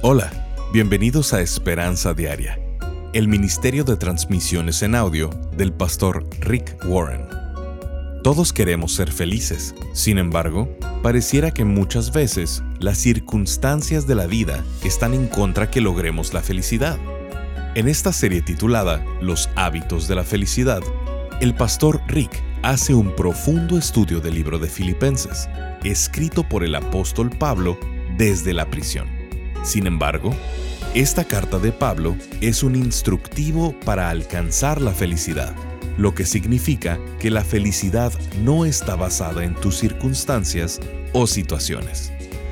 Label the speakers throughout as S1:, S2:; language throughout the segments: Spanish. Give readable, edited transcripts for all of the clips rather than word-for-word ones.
S1: Hola, bienvenidos a Esperanza Diaria, el ministerio de transmisiones en audio del pastor Rick Warren. Todos queremos ser felices, sin embargo, pareciera que muchas veces las circunstancias de la vida están en contra que logremos la felicidad. En esta serie titulada Los hábitos de la felicidad, el pastor Rick hace un profundo estudio del libro de Filipenses, escrito por el apóstol Pablo desde la prisión. Sin embargo, esta carta de Pablo es un instructivo para alcanzar la felicidad, lo que significa que la felicidad no está basada en tus circunstancias o situaciones.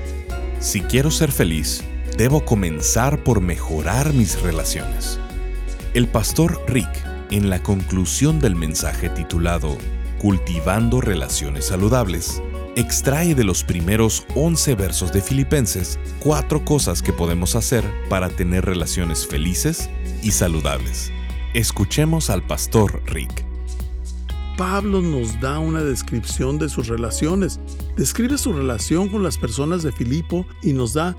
S1: Si quiero ser feliz, debo comenzar por mejorar mis relaciones. El pastor Rick, en la conclusión del mensaje titulado Cultivando relaciones saludables, extrae de los primeros 11 versos de Filipenses 4 cosas que podemos hacer para tener relaciones felices y saludables. Escuchemos al pastor Rick.
S2: Pablo nos da una descripción de sus relaciones. Describe su relación con las personas de Filipo y nos da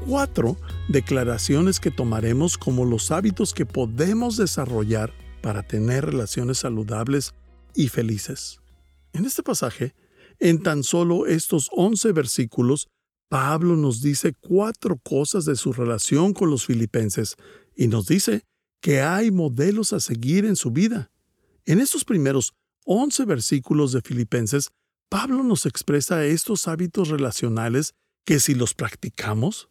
S2: 4 declaraciones que tomaremos como los hábitos que podemos desarrollar para tener relaciones saludables y felices. En este pasaje, en tan solo estos 11 versículos, Pablo nos dice 4 cosas de su relación con los filipenses y nos dice que hay modelos a seguir en su vida. En estos primeros 11 versículos de Filipenses, Pablo nos expresa estos hábitos relacionales que si los practicamos,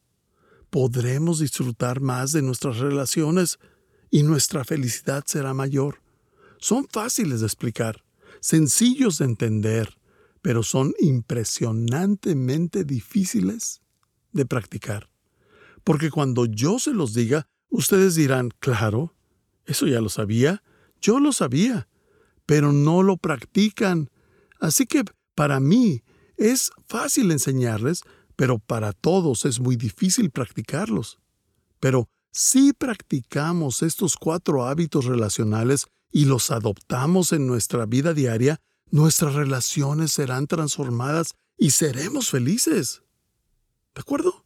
S2: podremos disfrutar más de nuestras relaciones y nuestra felicidad será mayor. Son fáciles de explicar, sencillos de entender, pero son impresionantemente difíciles de practicar. Porque cuando yo se los diga, ustedes dirán, claro, eso ya lo sabía, yo lo sabía, pero no lo practican. Así que para mí es fácil enseñarles, pero para todos es muy difícil practicarlos. Pero si practicamos estos 4 hábitos relacionales y los adoptamos en nuestra vida diaria, nuestras relaciones serán transformadas y seremos felices. ¿De acuerdo?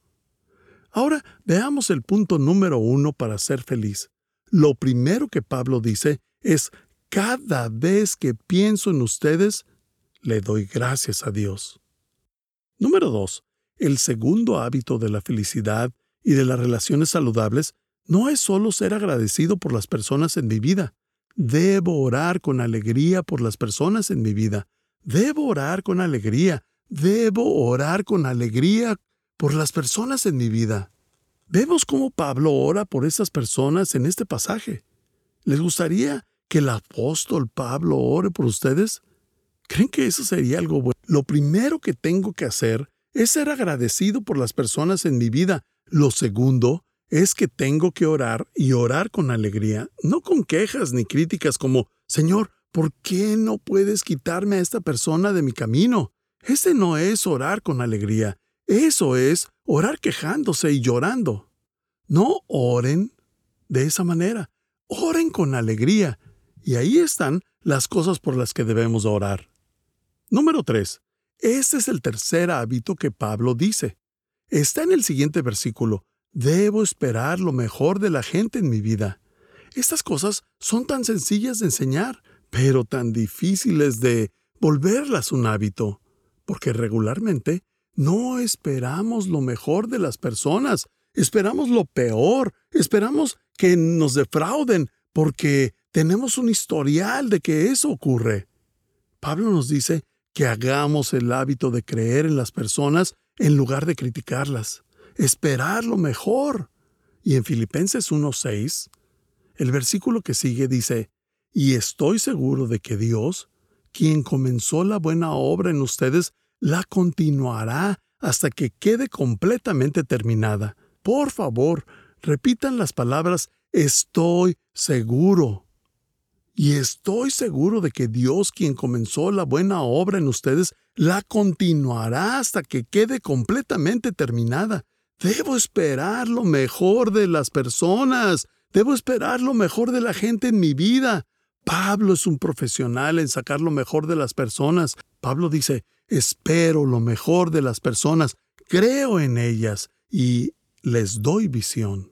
S2: Ahora veamos el punto número 1 para ser feliz. Lo primero que Pablo dice es: cada vez que pienso en ustedes, le doy gracias a Dios. Número 2. El segundo hábito de la felicidad y de las relaciones saludables no es solo ser agradecido por las personas en mi vida. Debo orar con alegría por las personas en mi vida. Debo orar con alegría. Debo orar con alegría por las personas en mi vida. Vemos cómo Pablo ora por esas personas en este pasaje. ¿Les gustaría que el apóstol Pablo ore por ustedes? ¿Creen que eso sería algo bueno? Lo primero que tengo que hacer es ser agradecido por las personas en mi vida. Lo segundo es que tengo que orar y orar con alegría, no con quejas ni críticas como, Señor, ¿por qué no puedes quitarme a esta persona de mi camino? Ese no es orar con alegría. Eso es orar quejándose y llorando. No oren de esa manera. Oren con alegría. Y ahí están las cosas por las que debemos orar. Número 3. Este es el tercer hábito que Pablo dice. Está en el siguiente versículo. Debo esperar lo mejor de la gente en mi vida. Estas cosas son tan sencillas de enseñar, pero tan difíciles de volverlas un hábito, porque regularmente no esperamos lo mejor de las personas, esperamos lo peor, esperamos que nos defrauden, porque tenemos un historial de que eso ocurre. Pablo nos dice que hagamos el hábito de creer en las personas en lugar de criticarlas. Esperar lo mejor. Y en Filipenses 1:6, el versículo que sigue dice, y estoy seguro de que Dios, quien comenzó la buena obra en ustedes, la continuará hasta que quede completamente terminada. Por favor, repitan las palabras estoy seguro. Y estoy seguro de que Dios, quien comenzó la buena obra en ustedes, la continuará hasta que quede completamente terminada. Debo esperar lo mejor de las personas. Debo esperar lo mejor de la gente en mi vida. Pablo es un profesional en sacar lo mejor de las personas. Pablo dice, espero lo mejor de las personas, creo en ellas y les doy visión.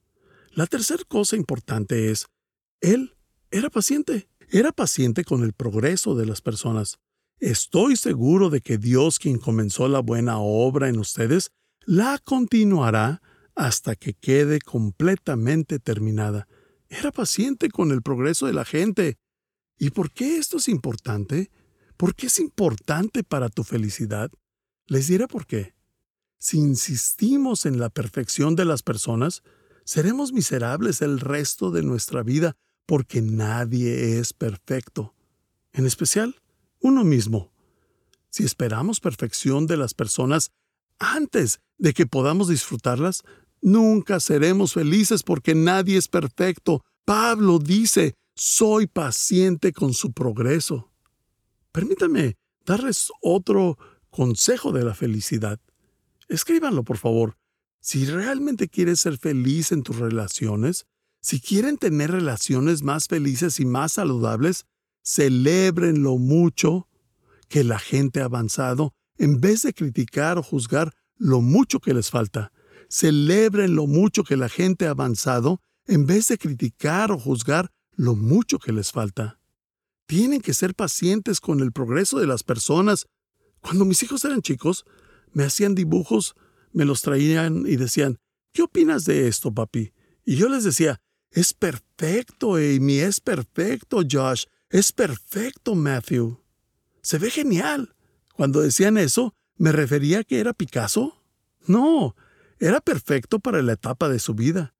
S2: La tercera cosa importante es, Él era paciente. Era paciente con el progreso de las personas. Estoy seguro de que Dios, quien comenzó la buena obra en ustedes, la continuará hasta que quede completamente terminada. Era paciente con el progreso de la gente. ¿Y por qué esto es importante? ¿Por qué es importante para tu felicidad? Les diré por qué. Si insistimos en la perfección de las personas, seremos miserables el resto de nuestra vida porque nadie es perfecto. En especial, uno mismo. Si esperamos perfección de las personas antes de que podamos disfrutarlas, nunca seremos felices porque nadie es perfecto. Pablo dice, soy paciente con su progreso. Permítanme darles otro consejo de la felicidad. Escríbanlo, por favor. Si realmente quieres ser feliz en tus relaciones, si quieren tener relaciones más felices y más saludables, celebren lo mucho que la gente ha avanzado en vez de criticar o juzgar lo mucho que les falta. Celebren lo mucho que la gente ha avanzado en vez de criticar o juzgar lo mucho que les falta. Tienen que ser pacientes con el progreso de las personas. Cuando mis hijos eran chicos, me hacían dibujos, me los traían y decían, ¿qué opinas de esto, papi? Y yo les decía, es perfecto, Amy, es perfecto, Josh, es perfecto, Matthew. Se ve genial. Cuando decían eso, ¿me refería a que era Picasso? No, era perfecto para la etapa de su vida.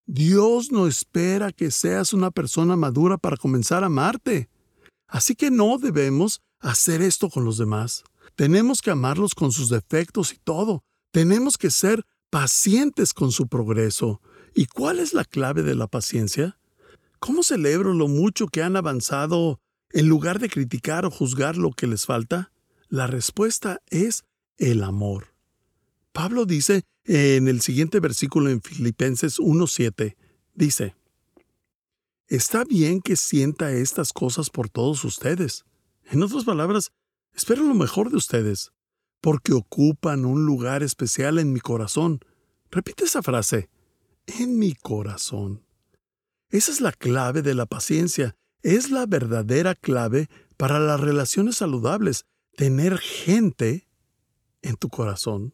S2: Dios no espera que seas una persona madura para comenzar a amarte. Así que no debemos hacer esto con los demás. Tenemos que amarlos con sus defectos y todo. Tenemos que ser pacientes con su progreso. ¿Y cuál es la clave de la paciencia? ¿Cómo celebro lo mucho que han avanzado en lugar de criticar o juzgar lo que les falta? La respuesta es el amor. Pablo dice en el siguiente versículo en Filipenses 1:7, dice, está bien que sienta estas cosas por todos ustedes. En otras palabras, espero lo mejor de ustedes, porque ocupan un lugar especial en mi corazón. Repite esa frase, en mi corazón. Esa es la clave de la paciencia. Es la verdadera clave para las relaciones saludables, tener gente en tu corazón.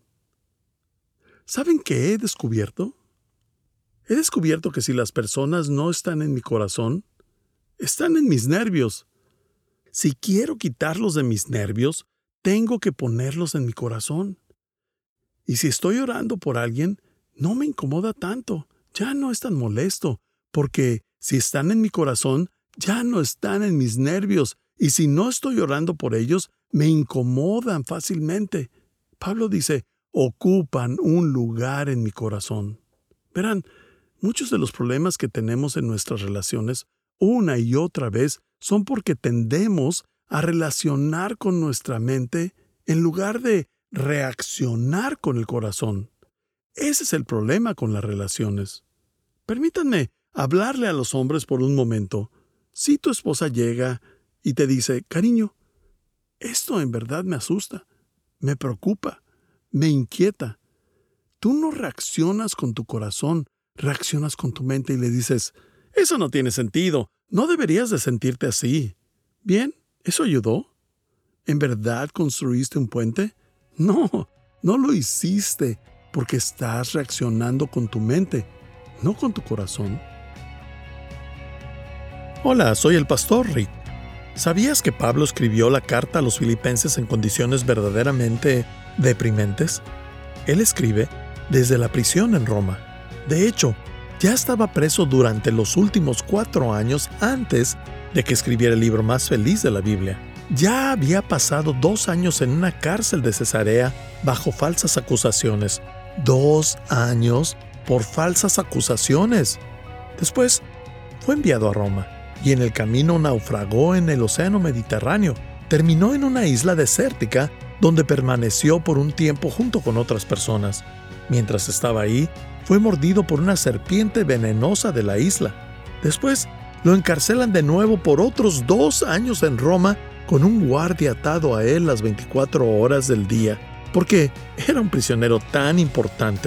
S2: ¿Saben qué he descubierto? He descubierto que si las personas no están en mi corazón, están en mis nervios. Si quiero quitarlos de mis nervios, tengo que ponerlos en mi corazón. Y si estoy orando por alguien, no me incomoda tanto, ya no es tan molesto, porque si están en mi corazón, ya no están en mis nervios, y si no estoy orando por ellos, me incomodan fácilmente. Pablo dice, ocupan un lugar en mi corazón. Verán, muchos de los problemas que tenemos en nuestras relaciones, una y otra vez, son porque tendemos a relacionar con nuestra mente en lugar de reaccionar con el corazón. Ese es el problema con las relaciones. Permítanme hablarle a los hombres por un momento. Si tu esposa llega y te dice, cariño, esto en verdad me asusta, me preocupa, me inquieta. Tú no reaccionas con tu corazón, reaccionas con tu mente y le dices, eso no tiene sentido, no deberías de sentirte así. Bien, ¿eso ayudó? ¿En verdad construiste un puente? No, no lo hiciste porque estás reaccionando con tu mente, no con tu corazón. Hola, soy el pastor Rick. ¿Sabías que Pablo escribió la carta a los filipenses en condiciones verdaderamente deprimentes? Él escribe desde la prisión en Roma. De hecho, ya estaba preso durante los últimos 4 años antes de que escribiera el libro más feliz de la Biblia. Ya había pasado 2 años en una cárcel de Cesarea bajo falsas acusaciones. 2 años por falsas acusaciones. Después, fue enviado a Roma y en el camino naufragó en el Océano Mediterráneo. Terminó en una isla desértica donde permaneció por un tiempo junto con otras personas. Mientras estaba ahí, fue mordido por una serpiente venenosa de la isla. Después, lo encarcelan de nuevo por otros 2 años en Roma con un guardia atado a él las 24 horas del día, porque era un prisionero tan importante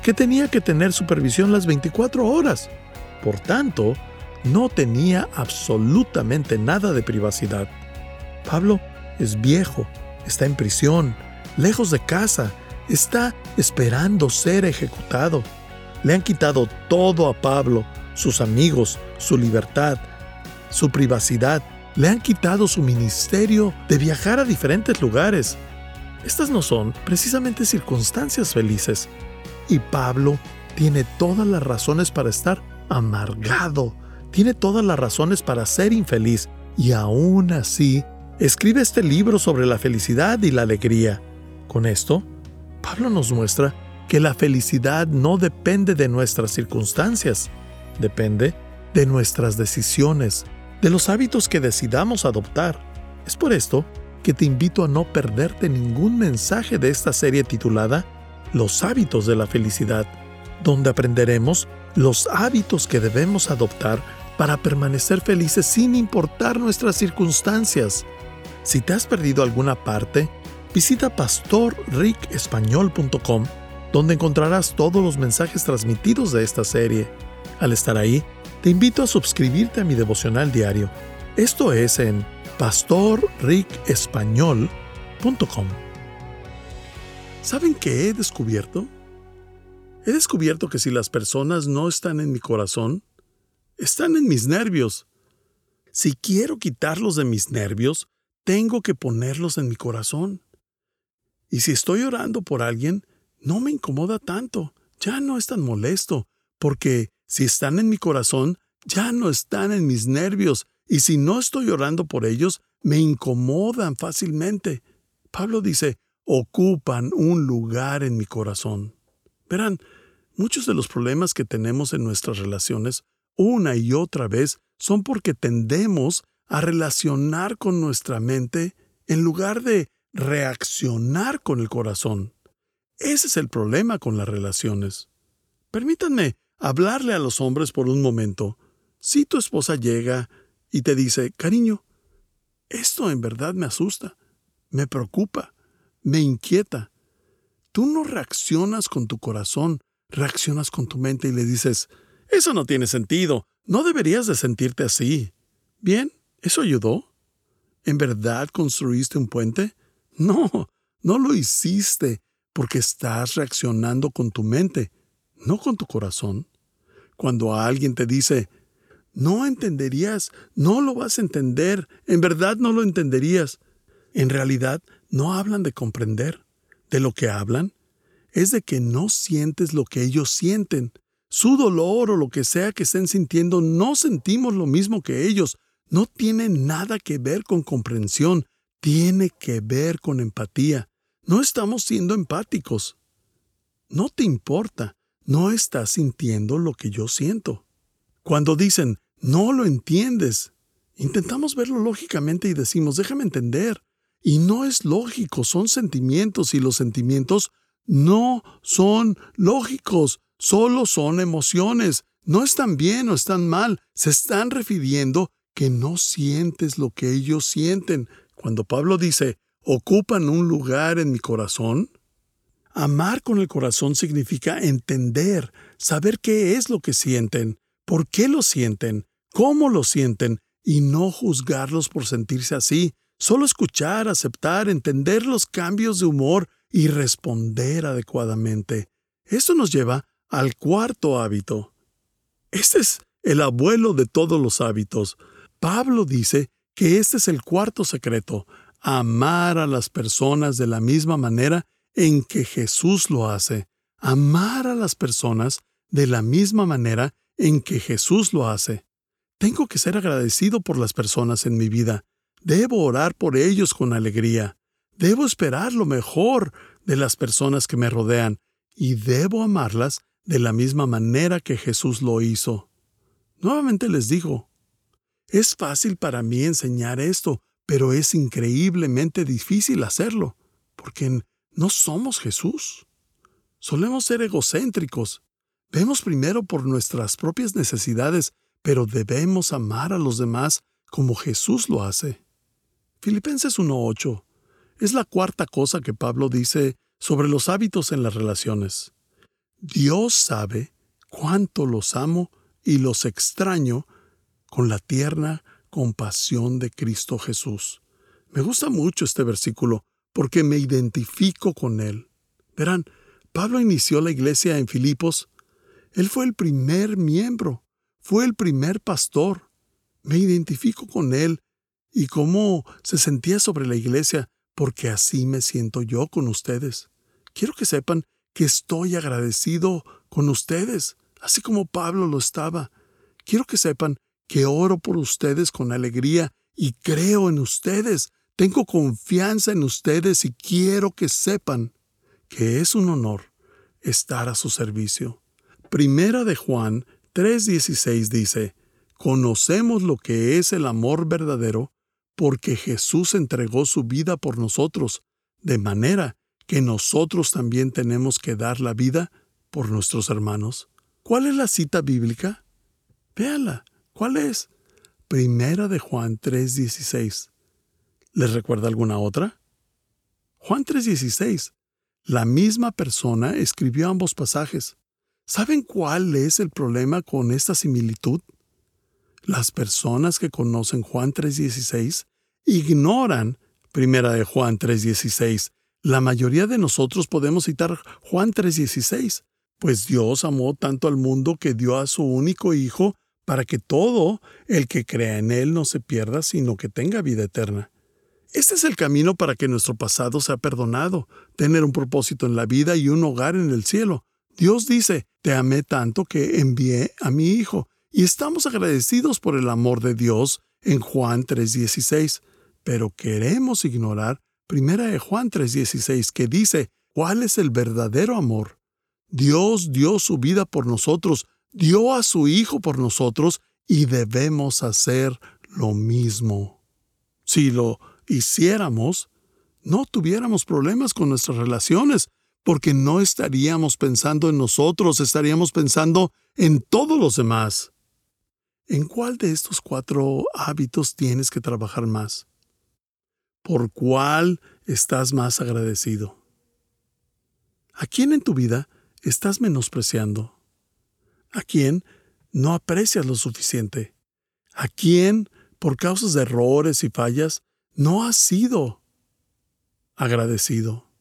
S2: que tenía que tener supervisión las 24 horas. Por tanto, no tenía absolutamente nada de privacidad. Pablo es viejo, está en prisión, lejos de casa, está esperando ser ejecutado. Le han quitado todo a Pablo, sus amigos, su libertad, su privacidad. Le han quitado su ministerio de viajar a diferentes lugares. Estas no son precisamente circunstancias felices. Y Pablo tiene todas las razones para estar amargado. Tiene todas las razones para ser infeliz. Y aún así, escribe este libro sobre la felicidad y la alegría. Con esto, Pablo nos muestra que la felicidad no depende de nuestras circunstancias. Depende de nuestras decisiones, de los hábitos que decidamos adoptar. Es por esto que te invito a no perderte ningún mensaje de esta serie titulada Los hábitos de la felicidad, donde aprenderemos los hábitos que debemos adoptar para permanecer felices sin importar nuestras circunstancias. Si te has perdido alguna parte, visita pastorricespañol.com, donde encontrarás todos los mensajes transmitidos de esta serie. Al estar ahí, te invito a suscribirte a mi devocional diario. Esto es en pastorricespañol.com. ¿Saben qué he descubierto? He descubierto que si las personas no están en mi corazón, están en mis nervios. Si quiero quitarlos de mis nervios, tengo que ponerlos en mi corazón. Y si estoy orando por alguien, no me incomoda tanto, ya no es tan molesto, porque si están en mi corazón, ya no están en mis nervios, y si no estoy orando por ellos, me incomodan fácilmente. Pablo dice, ocupan un lugar en mi corazón. Verán, muchos de los problemas que tenemos en nuestras relaciones, una y otra vez, son porque tendemos a relacionar con nuestra mente en lugar de reaccionar con el corazón. Ese es el problema con las relaciones. Permítanme hablarle a los hombres por un momento. Si tu esposa llega y te dice, cariño, esto en verdad me asusta, me preocupa, me inquieta. Tú no reaccionas con tu corazón, reaccionas con tu mente y le dices, eso no tiene sentido, no deberías de sentirte así. Bien, ¿eso ayudó? ¿En verdad construiste un puente? No, no lo hiciste porque estás reaccionando con tu mente, no con tu corazón. Cuando alguien te dice, no entenderías, no lo vas a entender, en verdad no lo entenderías. En realidad, no hablan de comprender. De lo que hablan es de que no sientes lo que ellos sienten. Su dolor o lo que sea que estén sintiendo, no sentimos lo mismo que ellos. No tiene nada que ver con comprensión, tiene que ver con empatía. No estamos siendo empáticos. No te importa, no estás sintiendo lo que yo siento. Cuando dicen, no lo entiendes, intentamos verlo lógicamente y decimos, déjame entender. Y no es lógico, son sentimientos y los sentimientos no son lógicos, solo son emociones. No están bien o están mal, se están refiriendo que no sientes lo que ellos sienten. Cuando Pablo dice, ocupan un lugar en mi corazón, amar con el corazón significa entender, saber qué es lo que sienten, por qué lo sienten, cómo lo sienten, y no juzgarlos por sentirse así. Solo escuchar, aceptar, entender los cambios de humor y responder adecuadamente. Esto nos lleva al cuarto hábito. Este es el abuelo de todos los hábitos. Pablo dice que este es el cuarto secreto, amar a las personas de la misma manera en que Jesús lo hace. Amar a las personas de la misma manera en que Jesús lo hace. Tengo que ser agradecido por las personas en mi vida. Debo orar por ellos con alegría. Debo esperar lo mejor de las personas que me rodean y debo amarlas de la misma manera que Jesús lo hizo. Nuevamente les digo, es fácil para mí enseñar esto, pero es increíblemente difícil hacerlo, porque no somos Jesús. Solemos ser egocéntricos. Vemos primero por nuestras propias necesidades, pero debemos amar a los demás como Jesús lo hace. Filipenses 1:8 es la cuarta cosa que Pablo dice sobre los hábitos en las relaciones. Dios sabe cuánto los amo y los extraño con la tierna compasión de Cristo Jesús. Me gusta mucho este versículo porque me identifico con él. Verán, Pablo inició la iglesia en Filipos. Él fue el primer miembro, fue el primer pastor. Me identifico con él y cómo se sentía sobre la iglesia, porque así me siento yo con ustedes. Quiero que sepan que estoy agradecido con ustedes, así como Pablo lo estaba. Quiero que sepan que oro por ustedes con alegría y creo en ustedes. Tengo confianza en ustedes y quiero que sepan que es un honor estar a su servicio. Primera de Juan 3:16 dice: conocemos lo que es el amor verdadero porque Jesús entregó su vida por nosotros, de manera que nosotros también tenemos que dar la vida por nuestros hermanos. ¿Cuál es la cita bíblica? Véanla. ¿Cuál es? Primera de Juan 3:16. ¿Les recuerda alguna otra? Juan 3:16. La misma persona escribió ambos pasajes. ¿Saben cuál es el problema con esta similitud? Las personas que conocen Juan 3:16 ignoran Primera de Juan 3:16. La mayoría de nosotros podemos citar Juan 3:16, pues Dios amó tanto al mundo que dio a su único Hijo para que todo el que crea en Él no se pierda, sino que tenga vida eterna. Este es el camino para que nuestro pasado sea perdonado, tener un propósito en la vida y un hogar en el cielo. Dios dice: te amé tanto que envié a mi Hijo. Y estamos agradecidos por el amor de Dios en Juan 3:16. Pero queremos ignorar Primera de Juan 3:16, que dice: ¿cuál es el verdadero amor? Dios dio su vida por nosotros, dio a su Hijo por nosotros, y debemos hacer lo mismo. Si lo hiciéramos, no tuviéramos problemas con nuestras relaciones, porque no estaríamos pensando en nosotros, estaríamos pensando en todos los demás. ¿En cuál de estos 4 hábitos tienes que trabajar más? ¿Por cuál estás más agradecido? ¿A quién en tu vida estás menospreciando? ¿A quién no aprecias lo suficiente? ¿A quién, por causas de errores y fallas, no has sido agradecido?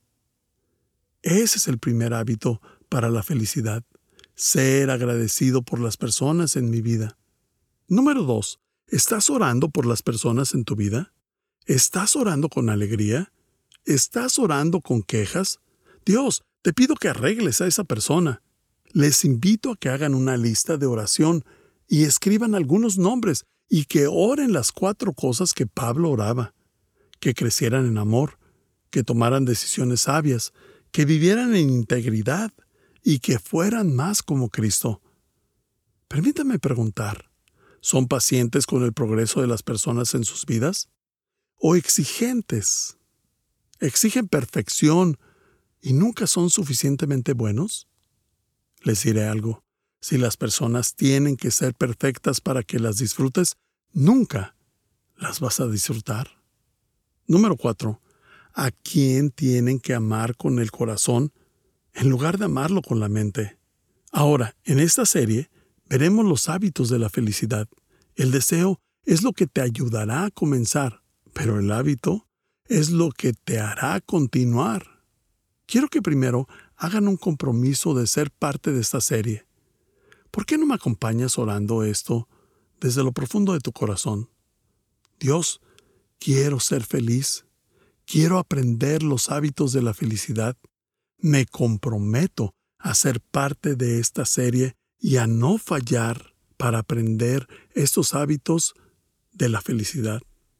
S2: Ese es el primer hábito para la felicidad: ser agradecido por las personas en mi vida. Número 2. ¿Estás orando por las personas en tu vida? ¿Estás orando con alegría? ¿Estás orando con quejas? Dios, te pido que arregles a esa persona. Les invito a que hagan una lista de oración y escriban algunos nombres y que oren las 4 cosas que Pablo oraba: que crecieran en amor, que tomaran decisiones sabias, que vivieran en integridad y que fueran más como Cristo. Permítame preguntar: ¿son pacientes con el progreso de las personas en sus vidas? ¿O exigentes? ¿Exigen perfección y nunca son suficientemente buenos? Les diré algo: si las personas tienen que ser perfectas para que las disfrutes, nunca las vas a disfrutar. Número 4. ¿A quién tienen que amar con el corazón en lugar de amarlo con la mente? Ahora, en esta serie, veremos los hábitos de la felicidad. El deseo es lo que te ayudará a comenzar, pero el hábito es lo que te hará continuar. Quiero que primero hagan un compromiso de ser parte de esta serie. ¿Por qué no me acompañas orando esto desde lo profundo de tu corazón? Dios, quiero ser feliz. Quiero aprender los hábitos de la felicidad. Me comprometo a ser parte de esta serie y a no fallar para aprender estos hábitos de la felicidad.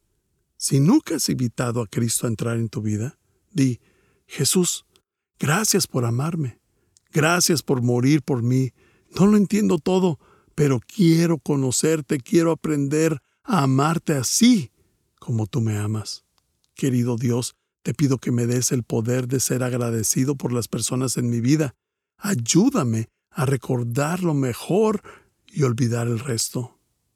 S2: Si nunca has invitado a Cristo a entrar en tu vida, di: Jesús, gracias por amarme. Gracias por morir por mí. No lo entiendo todo, pero quiero conocerte, quiero aprender a amarte así como tú me amas. Querido Dios, te pido que me des el poder de ser agradecido por las personas en mi vida. Ayúdame a recordar lo mejor y olvidar el resto.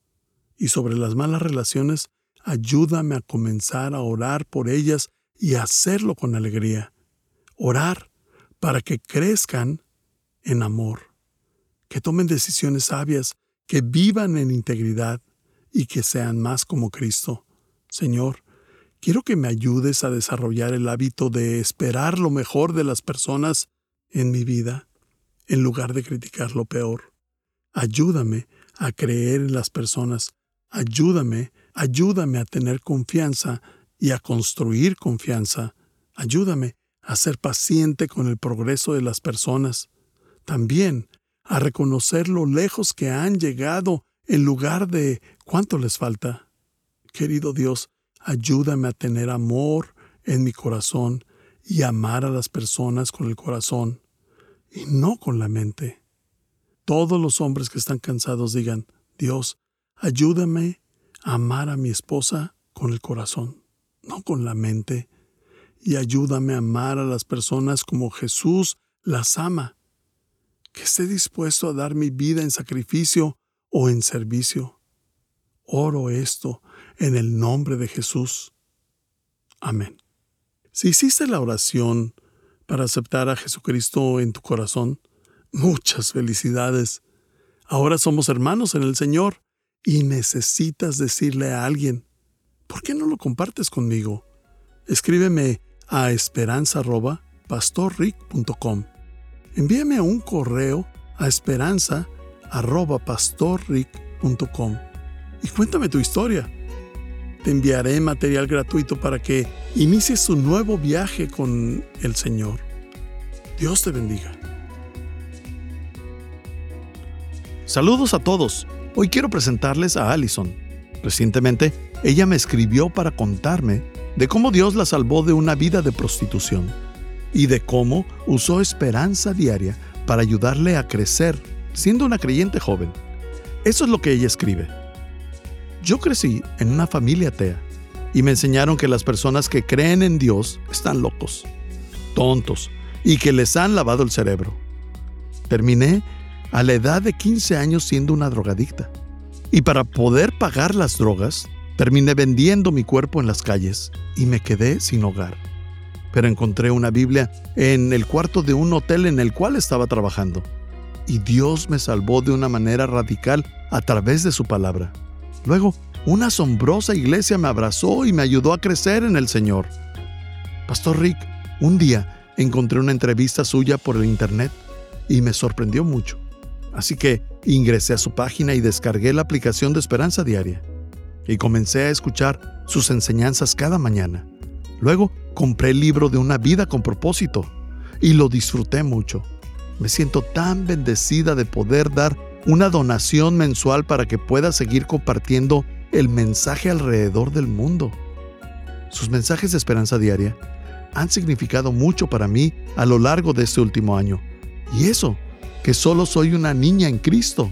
S2: Y sobre las malas relaciones, ayúdame a comenzar a orar por ellas y a hacerlo con alegría. Orar para que crezcan en amor, que tomen decisiones sabias, que vivan en integridad y que sean más como Cristo. Señor, quiero que me ayudes a desarrollar el hábito de esperar lo mejor de las personas en mi vida, en lugar de criticar lo peor. Ayúdame a creer en las personas. Ayúdame a tener confianza y a construir confianza. Ayúdame a ser paciente con el progreso de las personas. También a reconocer lo lejos que han llegado en lugar de cuánto les falta. Querido Dios, ayúdame a tener amor en mi corazón y amar a las personas con el corazón y no con la mente. Todos los hombres que están cansados digan, Dios, ayúdame a amar a mi esposa con el corazón, no con la mente, y ayúdame a amar a las personas como Jesús las ama, que esté dispuesto a dar mi vida en sacrificio o en servicio. Oro esto en el nombre de Jesús. Amén. Si hiciste la oración para aceptar a Jesucristo en tu corazón, muchas felicidades. Ahora somos hermanos en el Señor y necesitas decirle a alguien, ¿por qué no lo compartes conmigo? Escríbeme a esperanza@pastorrick.com. Envíame un correo a esperanza@pastorrick.com y cuéntame tu historia. Te enviaré material gratuito para que inicies un nuevo viaje con el Señor. Dios te bendiga. Saludos a todos. Hoy quiero presentarles a Allison. Recientemente, ella me escribió para contarme de cómo Dios la salvó de una vida de prostitución y de cómo usó Esperanza Diaria para ayudarle a crecer siendo una creyente joven. Eso es lo que ella escribe. Yo crecí en una familia atea y me enseñaron que las personas que creen en Dios están locos, tontos y que les han lavado el cerebro. Terminé a la edad de 15 años siendo una drogadicta. Y para poder pagar las drogas, terminé vendiendo mi cuerpo en las calles y me quedé sin hogar. Pero encontré una Biblia en el cuarto de un hotel en el cual estaba trabajando. Y Dios me salvó de una manera radical a través de su palabra. Luego, una asombrosa iglesia me abrazó y me ayudó a crecer en el Señor. Pastor Rick, un día encontré una entrevista suya por el internet y me sorprendió mucho. Así que ingresé a su página y descargué la aplicación de Esperanza Diaria. Y comencé a escuchar sus enseñanzas cada mañana. Luego compré el libro de Una vida con propósito y lo disfruté mucho. Me siento tan bendecida de poder dar una donación mensual para que pueda seguir compartiendo el mensaje alrededor del mundo. Sus mensajes de Esperanza Diaria han significado mucho para mí a lo largo de este último año. Y eso, que solo soy una niña en Cristo.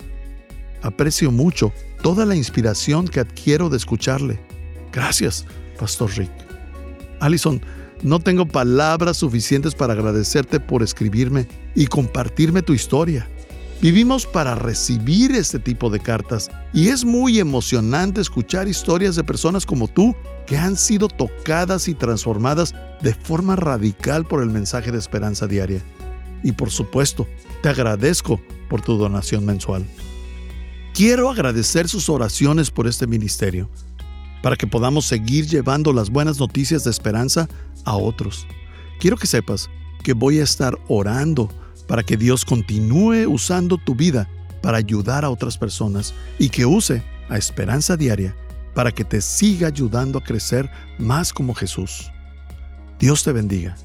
S2: Aprecio mucho toda la inspiración que adquiero de escucharle. Gracias, Pastor Rick. Allison, no tengo palabras suficientes para agradecerte por escribirme y compartirme tu historia. Vivimos para recibir este tipo de cartas y es muy emocionante escuchar historias de personas como tú que han sido tocadas y transformadas de forma radical por el mensaje de Esperanza Diaria. Y por supuesto, te agradezco por tu donación mensual. Quiero agradecer sus oraciones por este ministerio, para que podamos seguir llevando las buenas noticias de esperanza a otros. Quiero que sepas que voy a estar orando para que Dios continúe usando tu vida para ayudar a otras personas y que use a Esperanza Diaria para que te siga ayudando a crecer más como Jesús. Dios te bendiga.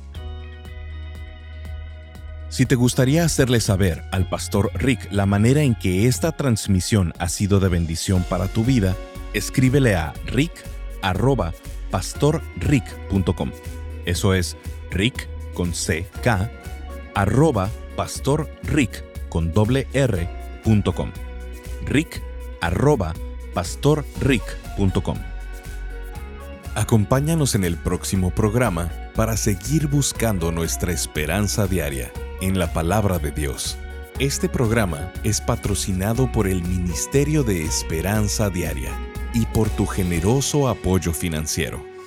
S1: Si te gustaría hacerle saber al Pastor Rick la manera en que esta transmisión ha sido de bendición para tu vida, escríbele a rick@pastorrick.com. Eso es Rick con CK @pastorrick.com. rick@pastorrick.com. Acompáñanos en el próximo programa para seguir buscando nuestra esperanza diaria en la palabra de Dios. Este programa es patrocinado por el Ministerio de Esperanza Diaria y por tu generoso apoyo financiero.